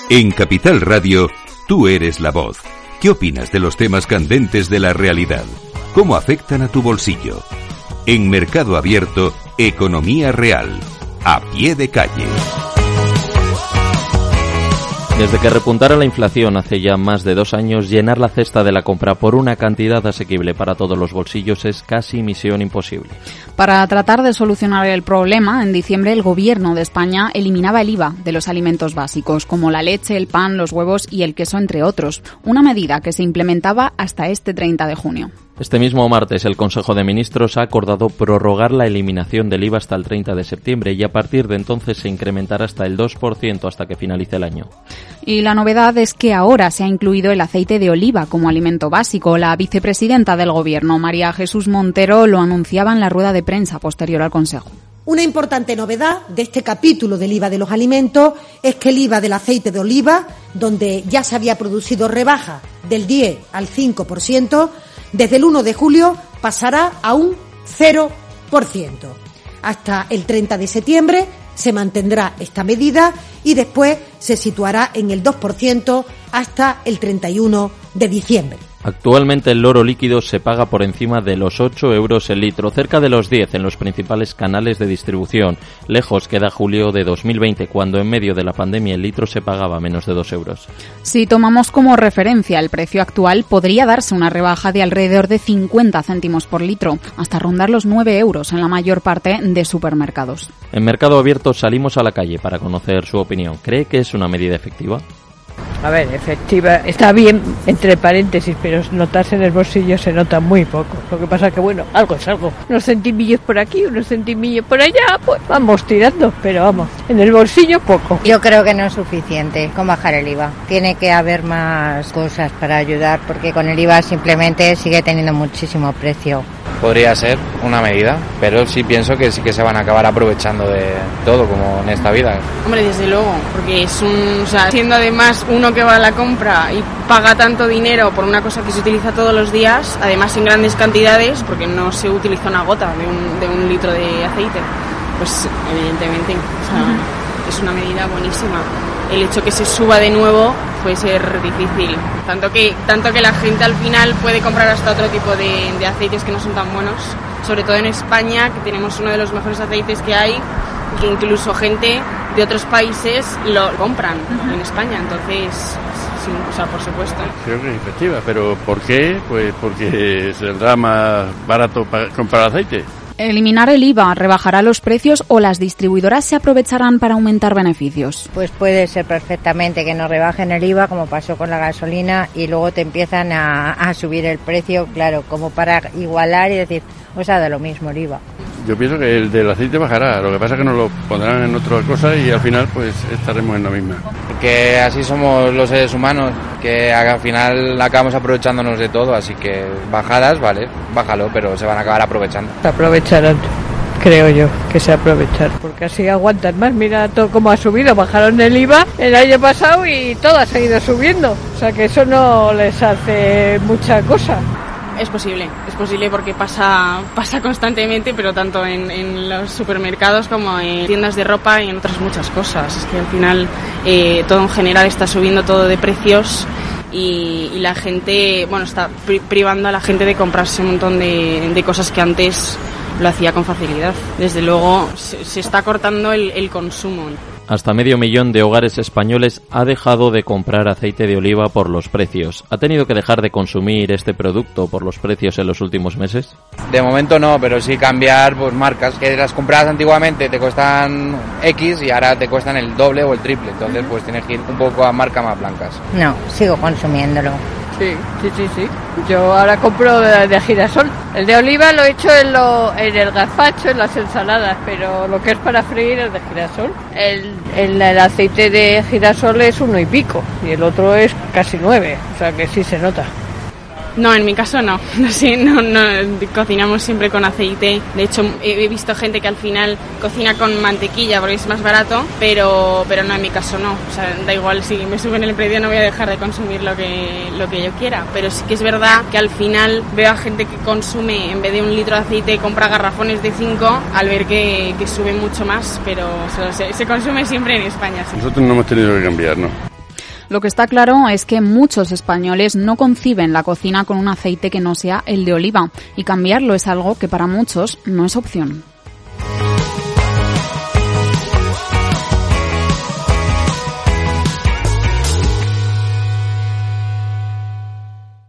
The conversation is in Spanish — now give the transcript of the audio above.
En Capital Radio, tú eres la voz. ¿Qué opinas de los temas candentes de la realidad? ¿Cómo afectan a tu bolsillo? En Mercado Abierto, Economía Real, a pie de calle. Desde que repuntara la inflación hace ya más de 2 años, llenar la cesta de la compra por una cantidad asequible para todos los bolsillos es casi misión imposible. Para tratar de solucionar el problema, en diciembre el Gobierno de España eliminaba el IVA de los alimentos básicos, como la leche, el pan, los huevos y el queso, entre otros. Una medida que se implementaba hasta este 30 de junio. Este mismo martes el Consejo de Ministros ha acordado prorrogar la eliminación del IVA hasta el 30 de septiembre y a partir de entonces se incrementará hasta el 2% hasta que finalice el año. Y la novedad es que ahora se ha incluido el aceite de oliva como alimento básico. La vicepresidenta del Gobierno, María Jesús Montero, lo anunciaba en la rueda de prensa posterior al Consejo. Una importante novedad de este capítulo del IVA de los alimentos es que el IVA del aceite de oliva, donde ya se había producido rebaja del 10 al 5%, desde el 1 de julio pasará a un 0%. Hasta el 30 de septiembre se mantendrá esta medida y después se situará en el 2% hasta el 31 de diciembre. Actualmente el oro líquido se paga por encima de los 8 euros el litro, cerca de los 10 en los principales canales de distribución. Lejos queda julio de 2020, cuando en medio de la pandemia el litro se pagaba menos de 2 euros. Si tomamos como referencia el precio actual, podría darse una rebaja de alrededor de 50 céntimos por litro, hasta rondar los 9 euros en la mayor parte de supermercados. En Mercado Abierto salimos a la calle para conocer su opinión. ¿Cree que es una medida efectiva? A ver, efectiva, está bien, entre paréntesis, pero notarse en el bolsillo se nota muy poco. Lo que pasa que, bueno, algo es algo. Unos centimillos por aquí, unos centimillos por allá, pues vamos tirando, pero vamos, en el bolsillo poco. Yo creo que no es suficiente con bajar el IVA. Tiene que haber más cosas para ayudar, porque con el IVA simplemente sigue teniendo muchísimo precio. Podría ser una medida, pero sí pienso que sí que se van a acabar aprovechando de todo, como en esta vida. Hombre, desde luego, porque es siendo además uno que va a la compra y paga tanto dinero por una cosa que se utiliza todos los días, además en grandes cantidades, porque no se utiliza una gota de un litro de aceite, pues evidentemente, es una medida buenísima. El hecho que se suba de nuevo puede ser difícil, tanto que la gente al final puede comprar hasta otro tipo de aceites que no son tan buenos, sobre todo en España, que tenemos uno de los mejores aceites que hay, que incluso gente de otros países lo compran en España, entonces sí, por supuesto. Creo que es efectiva, pero ¿por qué? Pues porque saldrá más barato comprar aceite. ¿Eliminar el IVA rebajará los precios o las distribuidoras se aprovecharán para aumentar beneficios? Pues puede ser perfectamente que no rebajen el IVA, como pasó con la gasolina, y luego te empiezan a subir el precio, claro, como para igualar y decir, os ha dado lo mismo el IVA. Yo pienso que el del aceite bajará, lo que pasa es que nos lo pondrán en otras cosas y al final pues estaremos en la misma. Que así somos los seres humanos, que al final acabamos aprovechándonos de todo, así que bajadas, vale, bájalo, pero se van a acabar aprovechando. Se aprovecharán, creo yo, que se aprovechan, porque así aguantan más. Mira todo cómo ha subido, bajaron el IVA el año pasado y todo ha seguido subiendo, o sea que eso no les hace mucha cosa. Es posible porque pasa constantemente, pero tanto en los supermercados como en tiendas de ropa y en otras muchas cosas. Es que al final todo en general está subiendo todo de precios y la gente, está privando a la gente de comprarse un montón de cosas que antes lo hacía con facilidad. Desde luego se está cortando el consumo. Hasta 500.000 de hogares españoles ha dejado de comprar aceite de oliva por los precios. ¿Ha tenido que dejar de consumir este producto por los precios en los últimos meses? De momento no, pero sí cambiar marcas que las comprabas antiguamente te cuestan X y ahora te cuestan el doble o el triple. Entonces pues tienes que ir un poco a marcas más blancas. No, sigo consumiéndolo. Sí. Yo ahora compro de girasol. El de oliva lo he hecho en el gazpacho, en las ensaladas, pero lo que es para freír es de girasol. El aceite de girasol es 1 y pico y el otro es casi 9, o sea que sí se nota. No, en mi caso no. No, cocinamos siempre con aceite. De hecho, he visto gente que al final cocina con mantequilla porque es más barato, pero no, en mi caso no. O sea, da igual, si me suben el precio no voy a dejar de consumir lo que yo quiera. Pero sí que es verdad que al final veo a gente que consume, en vez de 1 litro de aceite, compra garrafones de 5 al ver que sube mucho más, pero se consume siempre en España. Sí. Nosotros no hemos tenido que cambiar, ¿no? Lo que está claro es que muchos españoles no conciben la cocina con un aceite que no sea el de oliva, y cambiarlo es algo que para muchos no es opción.